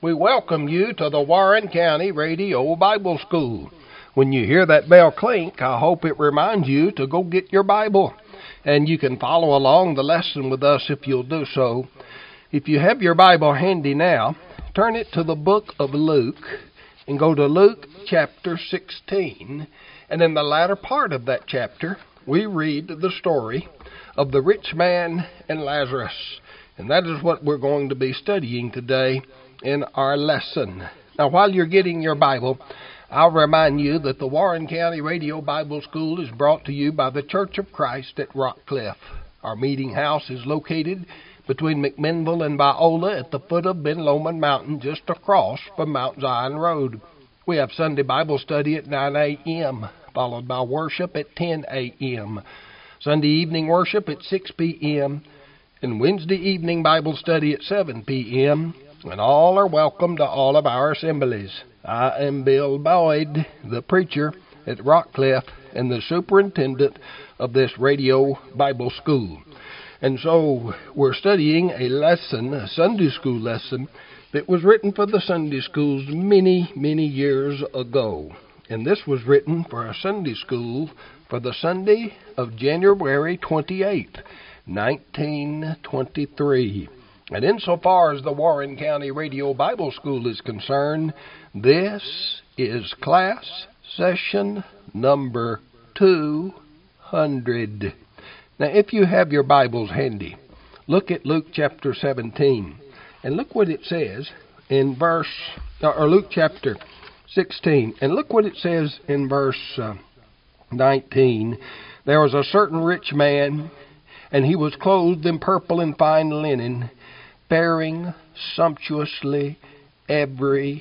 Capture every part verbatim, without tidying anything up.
We welcome you to the Warren County Radio Bible School. When you hear that bell clink, I hope it reminds you to go get your Bible. And you can follow along the lesson with us if you'll do so. If you have your Bible handy now, turn it to the book of Luke and go to Luke chapter sixteen. And in the latter part of that chapter, we read the story of the rich man and Lazarus. And that is what we're going to be studying today in our lesson. Now, while you're getting your Bible, I'll remind you that the Warren County Radio Bible School is brought to you by the Church of Christ at Rockcliff. Our meeting house is located between McMinnville and Biola at the foot of Ben Lomond Mountain, just across from Mount Zion Road. We have Sunday Bible study at nine a.m., followed by worship at ten a.m., Sunday evening worship at six p.m., and Wednesday evening Bible study at seven p.m., and all are welcome to all of our assemblies. I am Bill Boyd, the preacher at Rockcliff and the superintendent of this radio Bible school. And so we're studying a lesson, a Sunday school lesson, that was written for the Sunday schools many, many years ago. And this was written for a Sunday school for the Sunday of January twenty-eighth, nineteen twenty-three. And insofar as the Warren County Radio Bible School is concerned, this is class session number two hundred. Now, if you have your Bibles handy, look at Luke chapter seventeen, and look what it says in verse, or Luke chapter sixteen, and look what it says in verse uh, nineteen. There was a certain rich man, and he was clothed in purple and fine linen, faring sumptuously every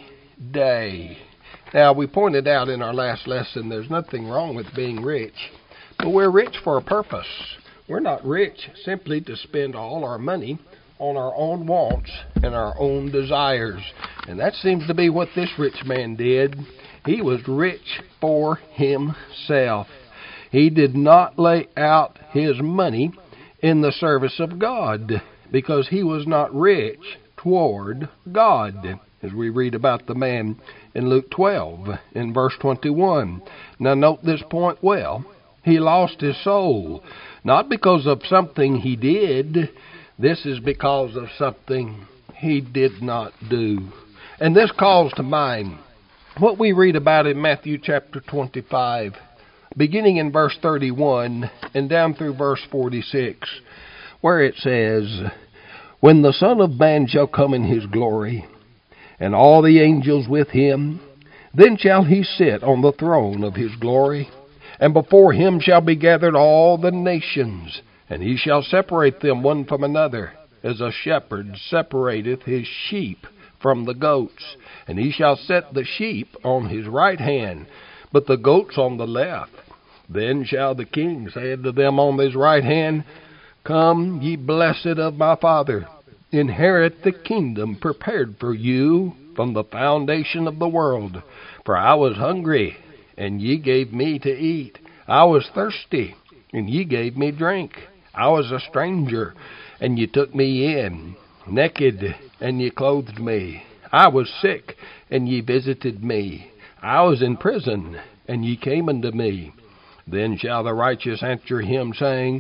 day. Now, we pointed out in our last lesson there's nothing wrong with being rich, but we're rich for a purpose. We're not rich simply to spend all our money on our own wants and our own desires. And that seems to be what this rich man did. He was rich for himself. He did not lay out his money in the service of God, because he was not rich toward God, as we read about the man in Luke twelve, in verse twenty-one. Now note this point well. He lost his soul, not because of something he did. This is because of something he did not do. And this calls to mind what we read about in Matthew chapter twenty-five, beginning in verse thirty-one and down through verse forty-six, where it says, "When the Son of Man shall come in his glory, and all the angels with him, then shall he sit on the throne of his glory, and before him shall be gathered all the nations, and he shall separate them one from another, as a shepherd separateth his sheep from the goats. And he shall set the sheep on his right hand, but the goats on the left. Then shall the king say unto them on his right hand, Come, ye blessed of my Father, inherit the kingdom prepared for you from the foundation of the world. For I was hungry, and ye gave me to eat. I was thirsty, and ye gave me drink. I was a stranger, and ye took me in. Naked, and ye clothed me. I was sick, and ye visited me. I was in prison, and ye came unto me. Then shall the righteous answer him, saying,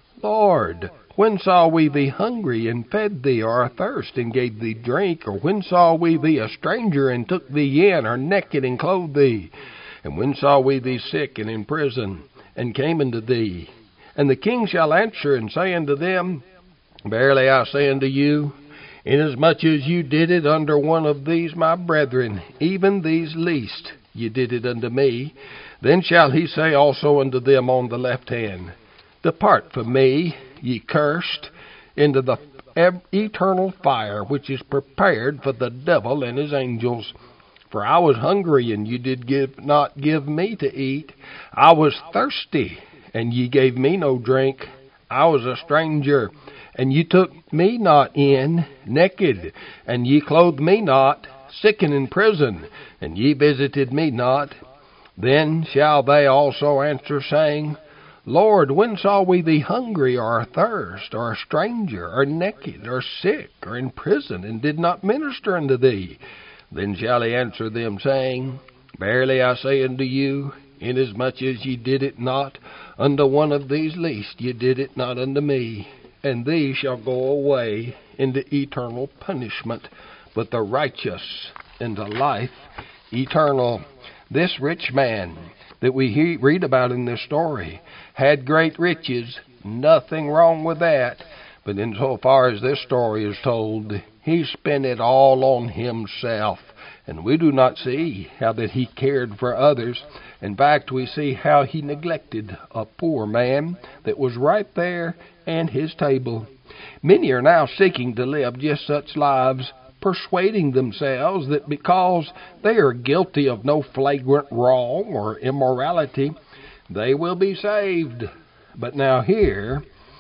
Lord, when saw we thee hungry, and fed thee, or athirst, and gave thee drink? Or when saw we thee a stranger, and took thee in, or naked, and clothed thee? And when saw we thee sick, and in prison, and came unto thee? And the king shall answer, and say unto them, Verily I say unto you, inasmuch as you did it under one of these my brethren, even these least, ye did it unto me. Then shall he say also unto them on the left hand, Depart from me, ye cursed, into the eternal fire, which is prepared for the devil and his angels. For I was hungry, and ye did give, not give me to eat. I was thirsty, and ye gave me no drink. I was a stranger, and ye took me not in. Naked, and ye clothed me not. Sick and in prison, and ye visited me not. Then shall they also answer, saying, Lord, when saw we thee hungry, or athirst, or a stranger, or naked, or sick, or in prison, and did not minister unto thee? Then shall he answer them, saying, Verily I say unto you, inasmuch as ye did it not unto one of these least, ye did it not unto me. And these shall go away into eternal punishment, but the righteous into life eternal. This rich man that we he- read about in this story had great riches, nothing wrong with that. But insofar as this story is told, he spent it all on himself. And we do not see how that he cared for others. In fact, we see how he neglected a poor man that was right there at his table. Many are now seeking to live just such lives, persuading themselves that because they are guilty of no flagrant wrong or immorality, they will be saved. But now here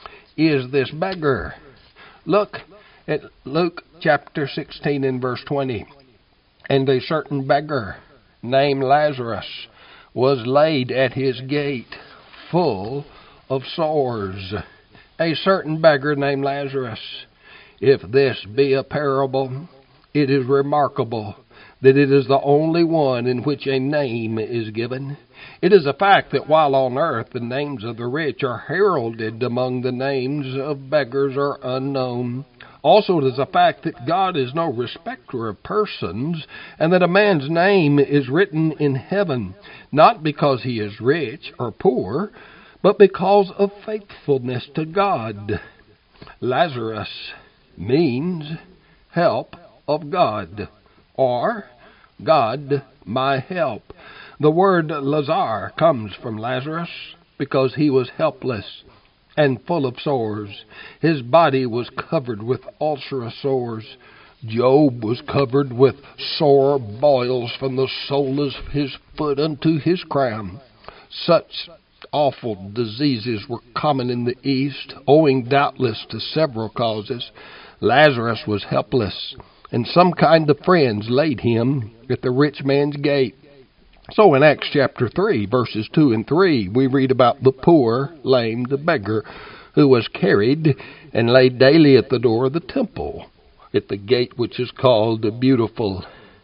is this beggar. Look at Luke chapter sixteen and verse twenty. And a certain beggar named Lazarus was laid at his gate, full of sores. A certain beggar named Lazarus. If this be a parable, it is remarkable that it is the only one in which a name is given. It is a fact that while on earth the names of the rich are heralded, among the names of beggars are unknown. Also, it is a fact that God is no respecter of persons, and that a man's name is written in heaven, not because he is rich or poor, but because of faithfulness to God. Lazarus means help of God, or God my help. The word Lazar comes from Lazarus because he was helpless and full of sores. His body was covered with ulcerous sores. Job was covered with sore boils from the sole of his foot unto his crown. Such awful diseases were common in the East, owing doubtless to several causes. Lazarus was helpless, and some kind of friends laid him at the rich man's gate. So in Acts chapter three, verses two and three, we read about the poor, lame, the beggar, who was carried and laid daily at the door of the temple, at the gate which is called the Beautiful.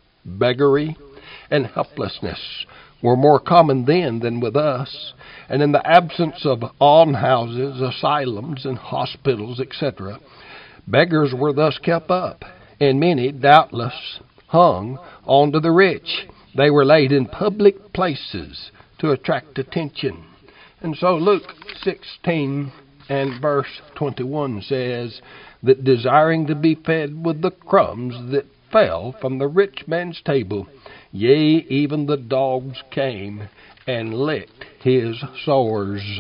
Beggary and helplessness were more common then than with us, and in the absence of almshouses, asylums, and hospitals, et cetera, beggars were thus kept up, and many, doubtless, hung on to the rich. They were laid in public places to attract attention. And so Luke sixteen and verse twenty-one says that desiring to be fed with the crumbs that fell from the rich man's table, yea, even the dogs came and licked his sores.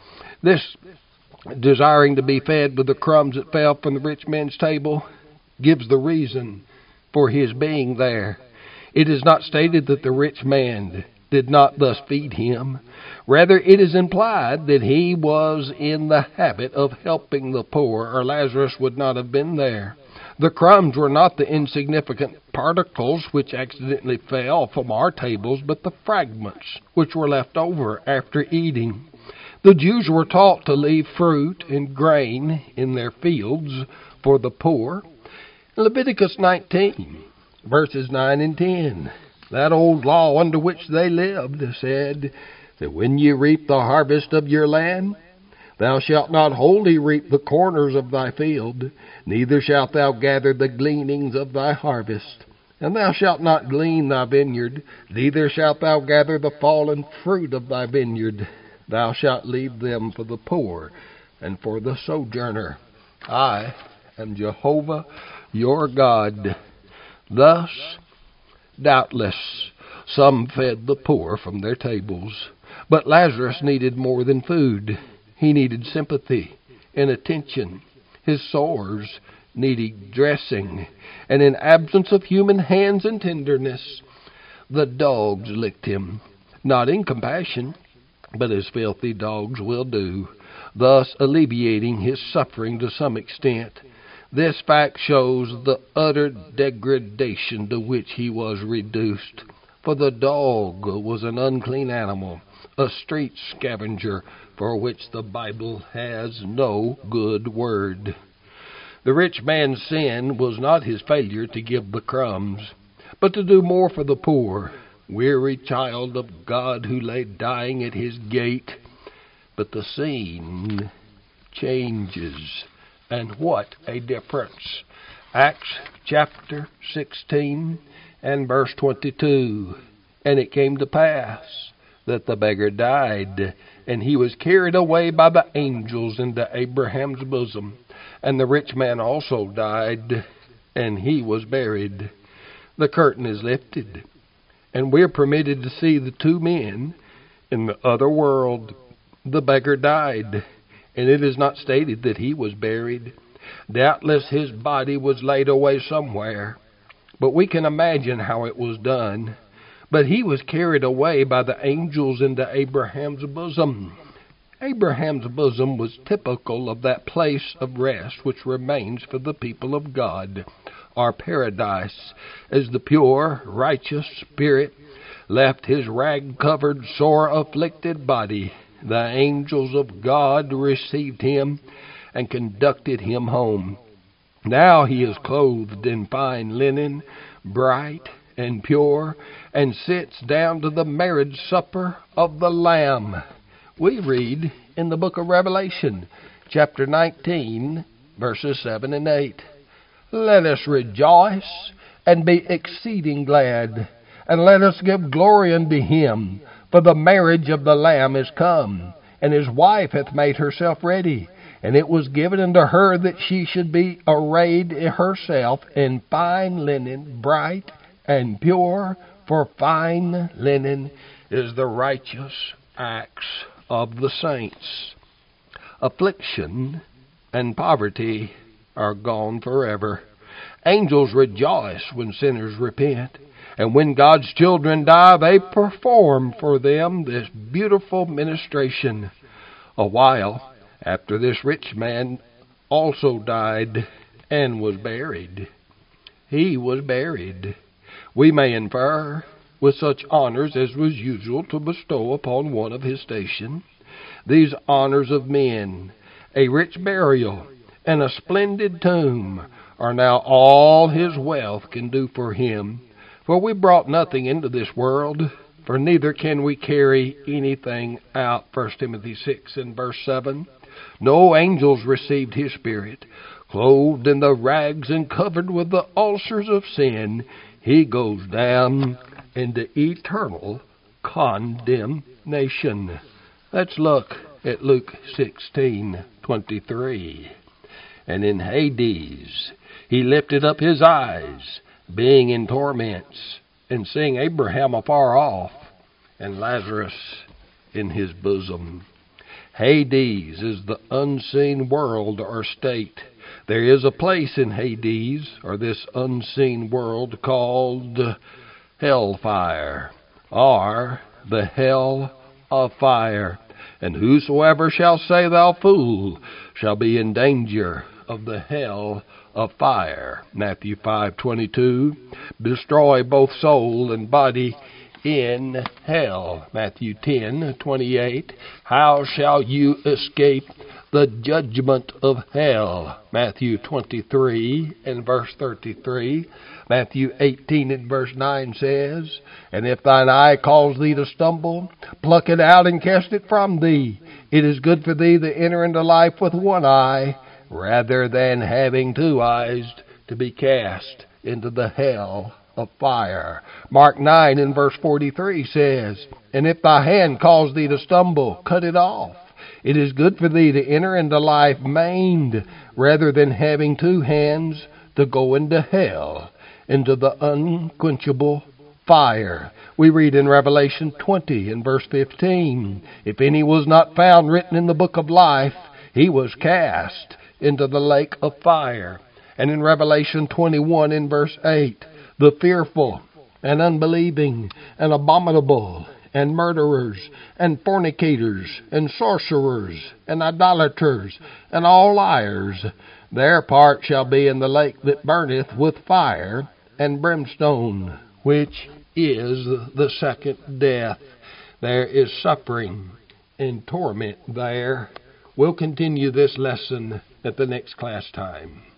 This desiring to be fed with the crumbs that fell from the rich man's table gives the reason for his being there. It is not stated that the rich man did not thus feed him. Rather, it is implied that he was in the habit of helping the poor, or Lazarus would not have been there. The crumbs were not the insignificant particles which accidentally fell from our tables, but the fragments which were left over after eating. The Jews were taught to leave fruit and grain in their fields for the poor. Leviticus nineteen, verses nine and ten, that old law under which they lived, said that when ye reap the harvest of your land, thou shalt not wholly reap the corners of thy field, neither shalt thou gather the gleanings of thy harvest. And thou shalt not glean thy vineyard, neither shalt thou gather the fallen fruit of thy vineyard. Thou shalt leave them for the poor and for the sojourner. I am Jehovah your God. Thus, doubtless, some fed the poor from their tables. But Lazarus needed more than food. He needed sympathy and attention. His sores needed dressing. And in absence of human hands and tenderness, the dogs licked him, not in compassion, but as filthy dogs will do, thus alleviating his suffering to some extent. This fact shows the utter degradation to which he was reduced. For the dog was an unclean animal, a street scavenger for which the Bible has no good word. The rich man's sin was not his failure to give the crumbs, but to do more for the poor, weary child of God who lay dying at his gate. But the scene changes, and what a difference. Acts chapter sixteen and verse twenty-two. And it came to pass that the beggar died, and he was carried away by the angels into Abraham's bosom. And the rich man also died, and he was buried. The curtain is lifted, and we're permitted to see the two men in the other world. The beggar died, and it is not stated that he was buried. Doubtless his body was laid away somewhere, but we can imagine how it was done. But he was carried away by the angels into Abraham's bosom. Abraham's bosom was typical of that place of rest which remains for the people of God, our paradise, as the pure, righteous spirit left his rag-covered, sore-afflicted body. The angels of God received him and conducted him home. Now he is clothed in fine linen, bright and pure, and sits down to the marriage supper of the Lamb. We read in the book of Revelation, chapter nineteen, verses seven and eight. Let us rejoice and be exceeding glad, and let us give glory unto him, for the marriage of the Lamb is come, and his wife hath made herself ready. And it was given unto her that she should be arrayed herself in fine linen, bright and pure, for fine linen is the righteous acts of the saints. Affliction and poverty are gone forever. Angels rejoice when sinners repent, and when God's children die, they perform for them this beautiful ministration. A while after this rich man also died and was buried. He was buried. We may infer, with such honors as was usual to bestow upon one of his station, these honors of men, a rich burial, and a splendid tomb, are now all his wealth can do for him. For we brought nothing into this world, for neither can we carry anything out. First Timothy six and verse seven. No angels received his spirit. Clothed in the rags and covered with the ulcers of sin, he goes down into eternal condemnation. Let's look at Luke sixteen twenty-three. And in Hades he lifted up his eyes, being in torments, and seeing Abraham afar off, and Lazarus in his bosom. Hades is the unseen world or state. There is a place in Hades, or this unseen world, called hellfire, or the hell of fire. And whosoever shall say, Thou fool, shall be in danger of the hell of fire. Matthew five twenty-two. Destroy both soul and body in hell. Matthew ten twenty-eight. How shall you escape the judgment of hell? Matthew twenty-three and verse thirty-three. Matthew eighteen and verse nine says, And if thine eye cause thee to stumble, pluck it out and cast it from thee. It is good for thee to enter into life with one eye, rather than having two eyes to be cast into the hell of fire. Mark nine and verse forty-three says, And if thy hand cause thee to stumble, cut it off. It is good for thee to enter into life maimed, rather than having two hands to go into hell, into the unquenchable fire. We read in Revelation twenty and verse fifteen, If any was not found written in the book of life, he was cast into the lake of fire. And in Revelation twenty-one and verse eight, the fearful and unbelieving and abominable and murderers and fornicators and sorcerers and idolaters and all liars, their part shall be in the lake that burneth with fire and brimstone, which is the second death. There is suffering and torment there. We'll continue this lesson at the next class time.